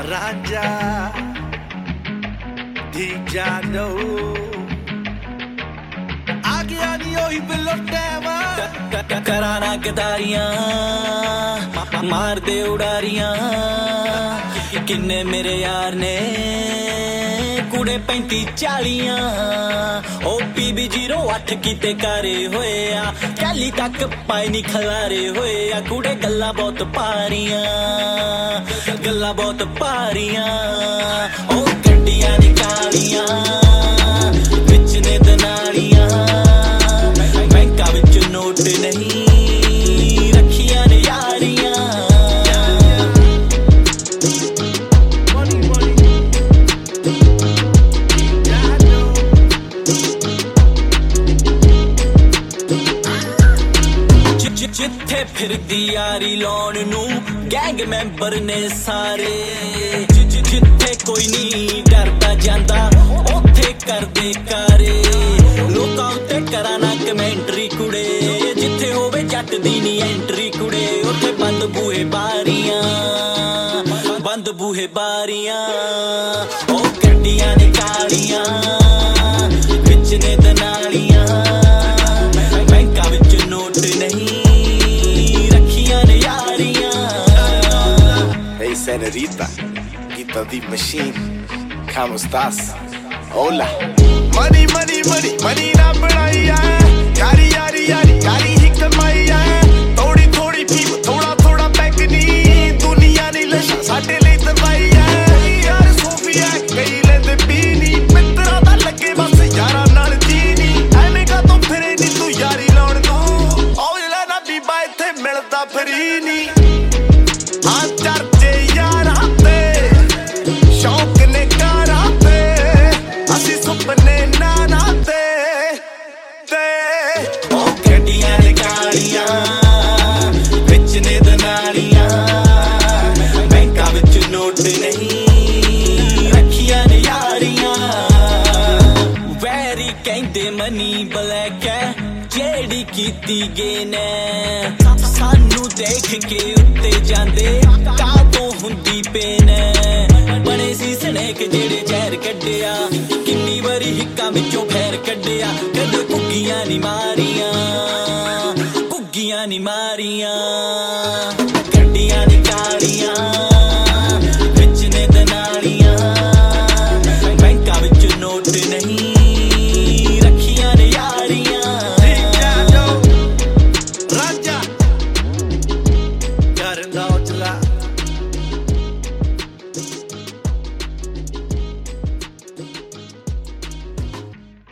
Ranja Dijado Agya ni ohi bilotewa कराना गदारियां मार दे उड़ारियां किन्ने मेरे यार ने कुड़े 35-40 ओ PB 08 किते कारे होए आ कैली तक पाए नी खलारे होए आ कुड़े गल्ला बहुत पारियां ओ गड्डियां निकालियां विच ने दनालियां बैंका विच नोट नहीं रखियां ने यारियां जिथे फिरदी यारी लौन नू गैंग मैंबर ने सारे जिथे कोई नहीं डरदा जांदा ओथे करदे कारे लोकां उत्ते कराना कमेंटरी कुड़े जिथे होवे जट दी नी एंट्री कुड़े ओथे बंद बूहे बारियां ओ गड्डियां निकालियां विच ने दनालियां बैंका विच नोट नहीं Hey senorita, Gita the machine, ¿cómo estás? Hola. Money, money, money, money na banai hai. Yari, yari, yari, yari hi kamai hai. Thodi, thodi peep, thoda, thoda bank nahi. Duniya nahi lasha, saade lai dabai hai. Yaar Sofia, kahi lende peeni. Mitra da lage bas yara naal jeeni. Aine ka to phire ni tu yari laun du. Aur le na biba ithe milda free ni. हाँ चर्चे यारां ते शौक ने कारां ते असी सुपने नाना ते ओ गड्डियां निकालियां विच ने दनालियां बैंका विच नोट नहीं रखियां ने यारियां वैरी कहंदे मनी ब्लैक है जेड़ी कीती गे ने सानू देख के उत्ते जांदे कातों हुंदी पेन बने सी स्नेक जेड़े जहर कड्डिया